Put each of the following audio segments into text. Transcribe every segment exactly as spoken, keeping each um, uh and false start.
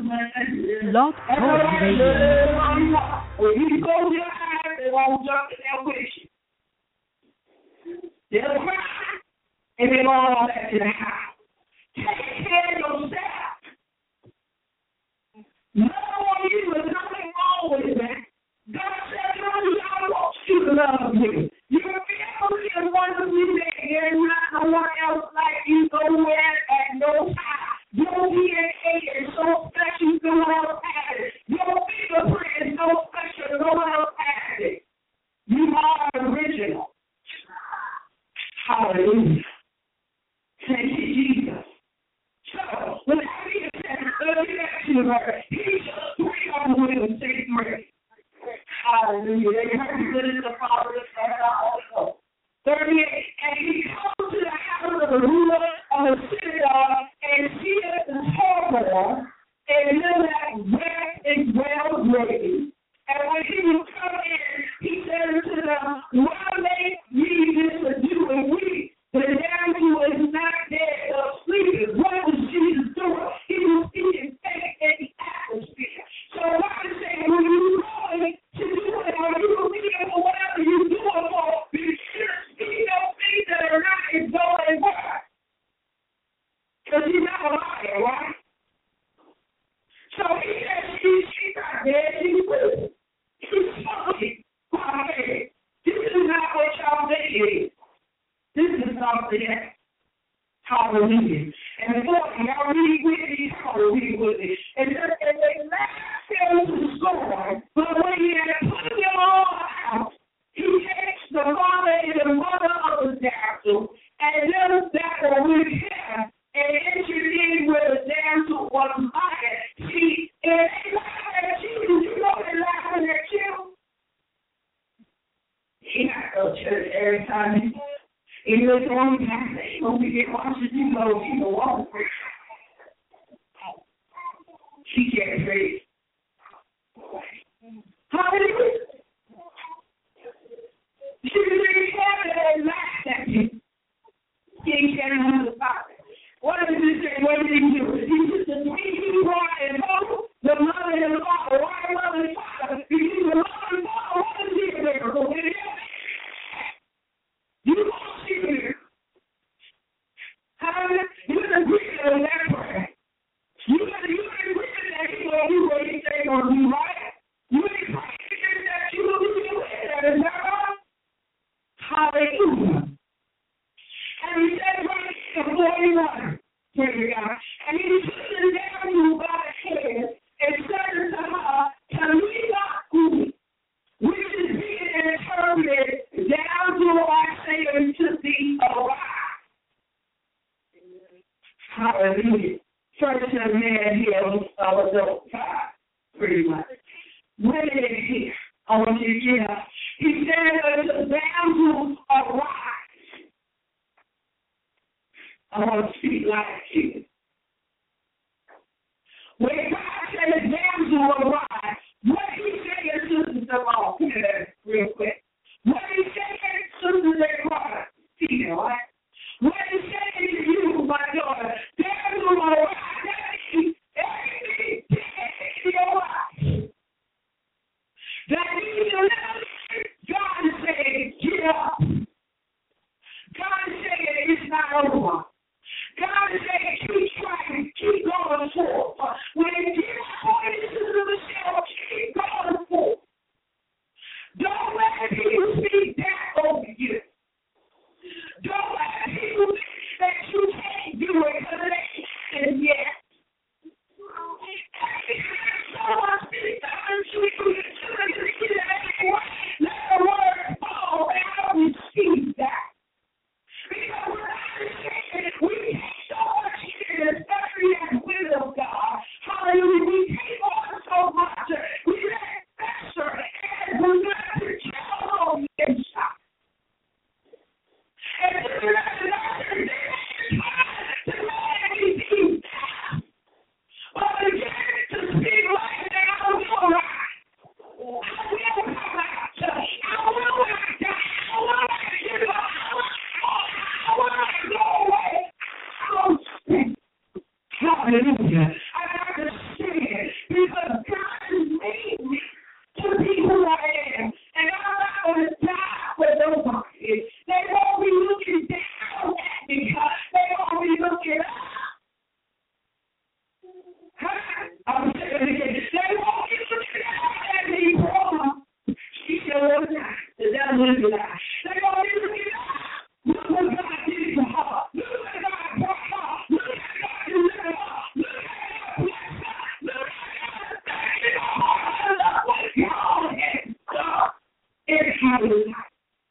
Blog Talk Radio. When you go to your house, they won't jump in there with you. They'll cry, and they won't all back to the house. Take care of yourself. Love on you, there's nothing wrong with that. God said, no, I want you to love me. You're fearfully and wonderfully made. There's not no one else like you nowhere at no time. Your D N A is so special, no one else has it. Your fingerprint is so special, no one else has it. You are original. Hallelujah. Thank you, Jesus. So, when I see it said, he just three of them with him, say three. Hallelujah. They heard the goodness of the Father, the Son, and the Holy Ghost. thirty-eight, and he comes to the house of the ruler of the synagogue, and seeth the turmoil, and Lilach wept and well greatly. And when he was come in, he said unto them, why make ye this ado and weep? The damsel is not dead, but sleeping. What was Jesus doing? He was speaking faith in the atmosphere. So God is saying, when you're going to do it, or you believe it, or whatever you're doing for, you should speak those things that are not as though they were. Because he's not a liar, right? So he said, she, she's not dead, she's living. She's funky. Hey, this is not what y'all think it is. This is something else. Hallelujah. And the boy, y'all read with me, y'all read with me. And they laughed him to scorn, but when he had put them all out, he takes the father and the mother of the damsel, and them that were with him, and entered in where the damsel was lying. See, and they laughed at Jesus. You know they're laughing at you. He not go to church every time he If it's only time when we get watches, you know, you know, walk free. She can't praise. Hallelujah. She was in heaven and laughed at you. He can't have the Father. What does he say? What did he do? He just the three he brought and both the mother and the father. Why mother and father? Because the mother and father wasn't here there. So it is. You don't see here. Hallelujah. You can agree on that prayer. You can you can agree with that you know you what he say on you, right? You can agree that you believe in that, is that right? Hallelujah. And he said right in forty-one, praise God. And he took the damsel by the head and said unto her, Talitha cumi, which is being interpreted, damsel, I say unto thee, arise. Hallelujah. First a man here was adult five, pretty much. Women here, I want you to get up. He said unto damsel, arise. I want to speak like you. When God said damsel, arise, what he say is sisters of all, put it real quick. What he say is sisters of all, female, right? What he say to you, my daughter, damsel, arise, everything, everything, everything, arise. That means God is saying, get up. God is saying, it's not over. God is saying, keep trying, keep going forth. When you get pointed to the shell, keep going forth. Don't let you that. They don't even get out. Look what God did to her. Look what God brought her. Look at God delivered her. Look at God bless her. Look at God thank you. Look what God has done in her life.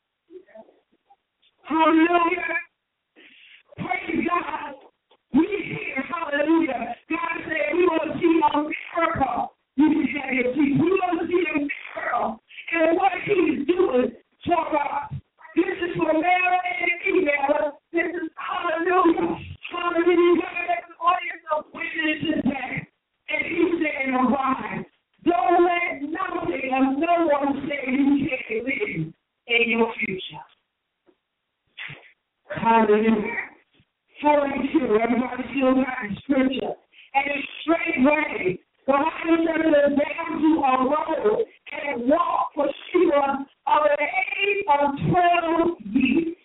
Hallelujah. Praise God. We hear, hallelujah. God said we want to see a miracle. You can have it. We want to see a miracle. And what he's doing for us. This is for male and female. This is hallelujah. Hallelujah. God has an audience of witnesses today. And he's saying, arise. Don't let nothing or no one say you can't live in your future. Hallelujah. forty-two, everybody still got the scripture. And it's straight way. The Bible says that down to a road and walk for Sheila of the age of twelve years.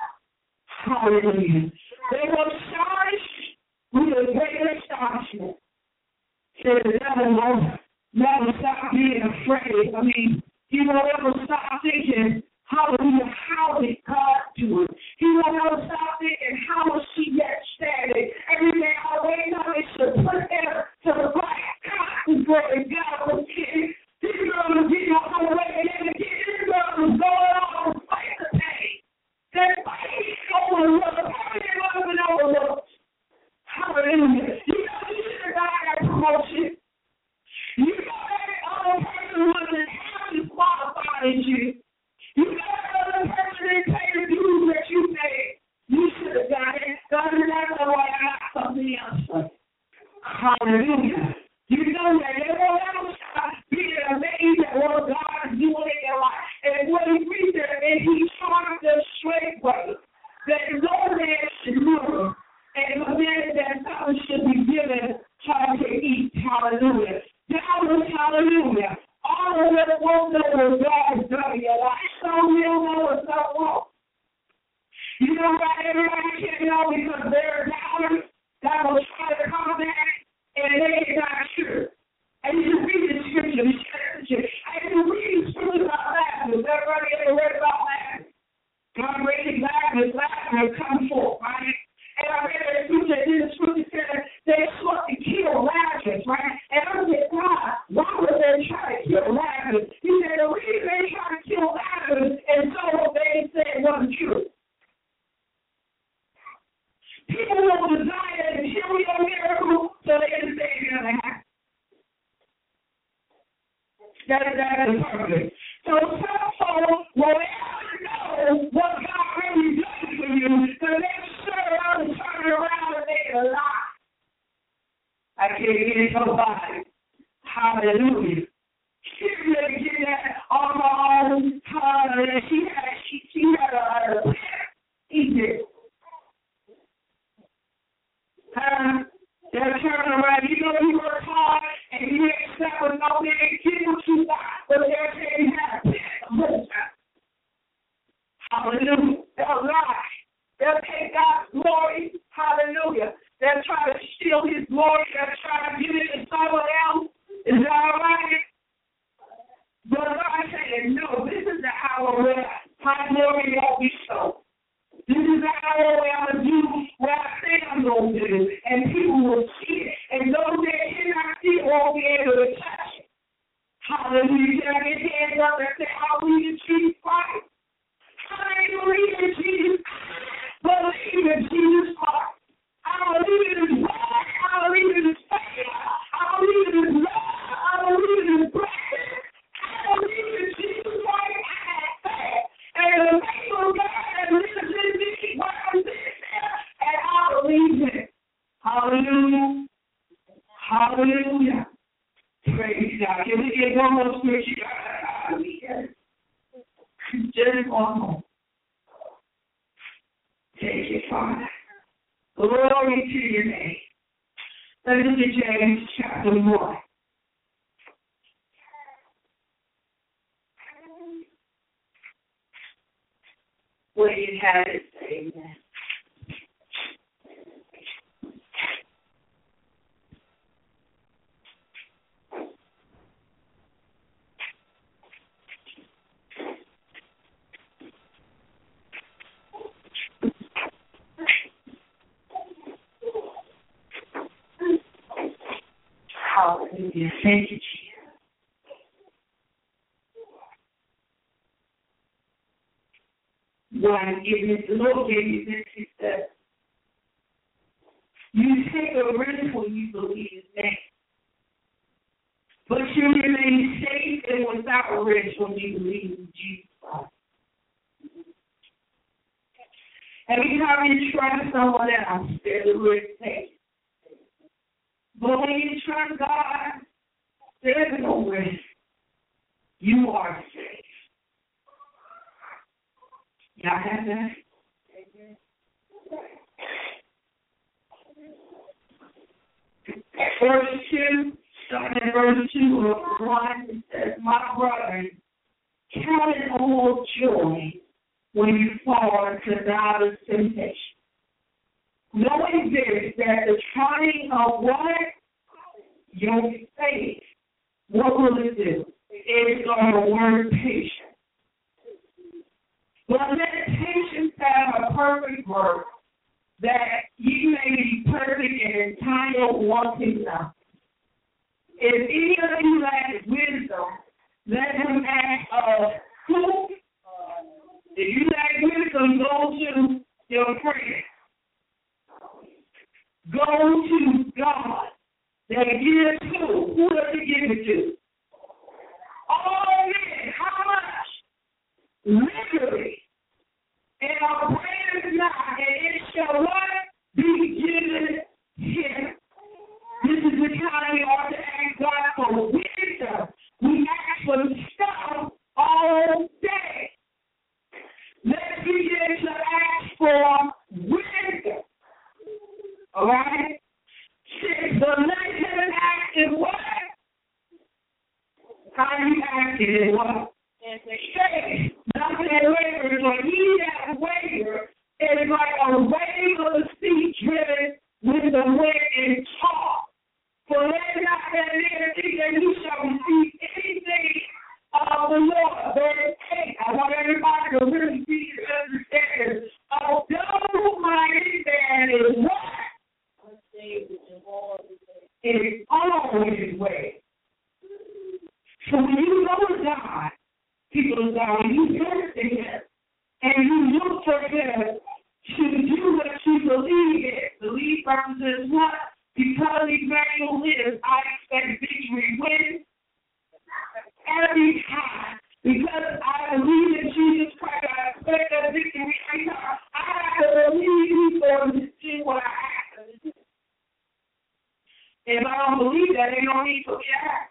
Hallelujah. They were astonished with a great astonishment. Said, never, never, never stop being afraid. I mean, you know, never stop thinking, hallelujah, how did God do it? He will never stop thinking, how was she yet standing? Every day I wake up, it should put her to the right. God is great. God was kidding. This girl was getting on the way, and then again, this girl was going on to fight the pain. That fight is overlooked. How many of us have been overlooked? Hallelujah. You know, you should have got that promotion. You know that other person wasn't half as qualified as you. You know that other person didn't pay the dues that you paid. You should have got it. God is not the way I got something else. Hallelujah. You know that everyone else being amazed at what God is doing in their life. And what he reads there, and he charted the straight way. That no man should move. And the man that something should be given time to eat. Hallelujah. That was hallelujah. All of them won't know what God has done in your life. Some will know and some won't. You know why everybody can't know? Because they're doubters that will try to come back, and they ain't not sure. And you can read the scripture, the scripture. And you can read the scripture about Lazarus. Everybody ever read about Lazarus? God raised Lazarus, Lazarus come forth, right? And I read that scripture, and the scripture said they sought to kill Lazarus, right? And I said, God, why would they try to kill Lazarus? He said, the reason they tried to kill Lazarus, and so what they said wasn't true. People will desire to kill your miracle so they can say it's going to happen. That is that is perfect. So some folks will never know what God really does for you, so they turn around and turn around and make a lie. I can't get it nobody. Hallelujah. She really get that on her own. Hallelujah. She had she she had a, a he did. Uh, they'll turn around. You know you work hard and you accept with no man get what you want, but they'll say you have a hallelujah. They'll lie. They'll take God's glory. Hallelujah. They'll try to steal his glory. They'll try to give it to someone else. Is that all right? But God said, no, this is the hour where my glory won't be so. This is the hour where I'm going to do what I say I'm going to do. And people will see it. And those that cannot see it won't be able to touch it. Hallelujah. Can I get hands up and say, hallelujah, Jesus Christ? Hallelujah, Jesus. Believe in Jesus Christ. Hallelujah, his word. Hallelujah, his faith. Hallelujah, his love. Hallelujah, his grace. Hallelujah, Jesus Christ. I have faith. And the faith of God that lives in me, what I'm saying, and I believe it. Hallelujah. Hallelujah. Praise God. Can we get one more scripture? Hallelujah. Just one more. Take it, Father. Glory to your name. Let's look at James chapter one. Where you have it, amen. Hallelujah. Thank you, Jesus. God gave me the Lord gave me this, he said, you take a risk when you believe his name. But you remain safe and without risk when you believe in Jesus Christ. Every time you trust someone else, there's a risk taken. But when you trust God, there's no risk. You are safe. Y'all have that? Verse two, starting in verse two of one, it says, my brother, count it all joy when you fall into diverse temptation. Knowing this, that the trying of what? Your faith, what will it do? It's going to work patience. But let patience have a perfect work, that ye may be perfect and entitled wanting nothing. If any of you lack wisdom, let him ask of who? If you lack wisdom, go to your friend. Go to God. That gives who? Who does he give it to? All men. How much? Literally. And our prayer is not, and it shall what? Be given him. This is the time we ought to ask God for wisdom. We ask for stuff all day. Let's begin to ask for wisdom. All right? Six, but let him ask in what? How are you asking in what? And they say, nothing waver is like he that waver is like a wave of the sea driven with the wind and tossed. For let not that man think that he shall receive anything of the Lord. Verse eight, I want everybody to really be understand. Although my man is what? It is always way. So when you go to God, people of God, you turn to him and you look for him to do what you believe in. Believe represents what? Because Emmanuel lives, I expect victory when? Every time. Because I believe in Jesus Christ, I expect that victory every time. I have to believe he's going to do what I have to do. If I don't believe that, ain't no need for me to act.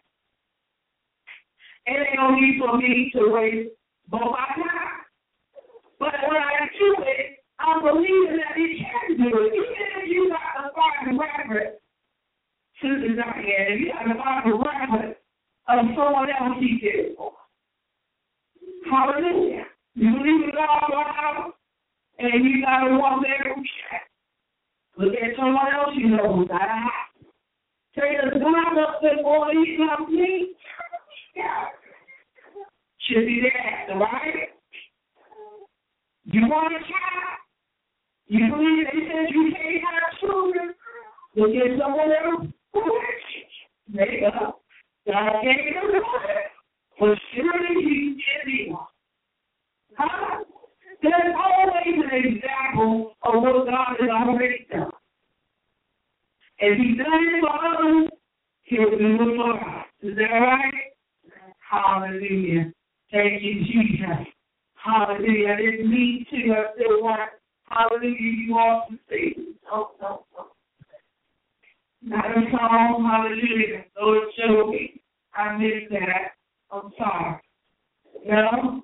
It ain't no need for me to raise both my time. But when I do it, I'm believing that he can do it. Even if you got to find a reference, Susan's not here, if you got to find a reference of someone else he did it for. Hallelujah. You believe in God, wow, and you got to walk there and check. Look at someone else you know who got a house. Say, does God up there for you love me? Yeah. Should be there, right? You want a child? You believe they said you can't have children? Look at someone else. There you go. God gave them the word. For surely he can be one. Huh? There's always an example of what God has already done. If he done it for others, he'll do it for us. Is that right? Hallelujah. Thank you, Jesus. Hallelujah. I didn't mean to. I still want, hallelujah, you all to say, no, no, no. Not a song, hallelujah. Lord, show me. I missed that. I'm sorry. No?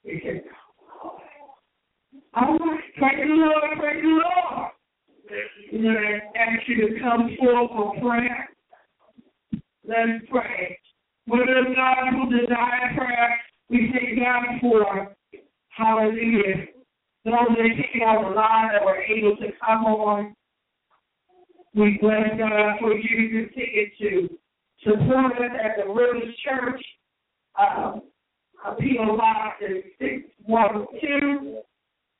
All right. Praise the Lord, praise the Lord. I'm going to ask you to come forward for prayer. Let's pray. Whether God who desire prayer, we thank God for, hallelujah, those that came on the line that were able to come on. We bless God for you to continue to support us at the Rivers Church. Um, P O Box is six one two,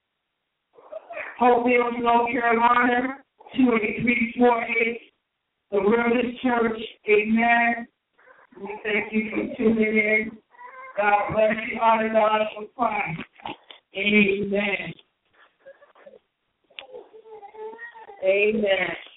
Hope Mills, North Carolina, two eight three four eight. the Wilderness Church. Amen. We thank you for tuning in. God bless you. Honor God for Christ. Amen. Amen.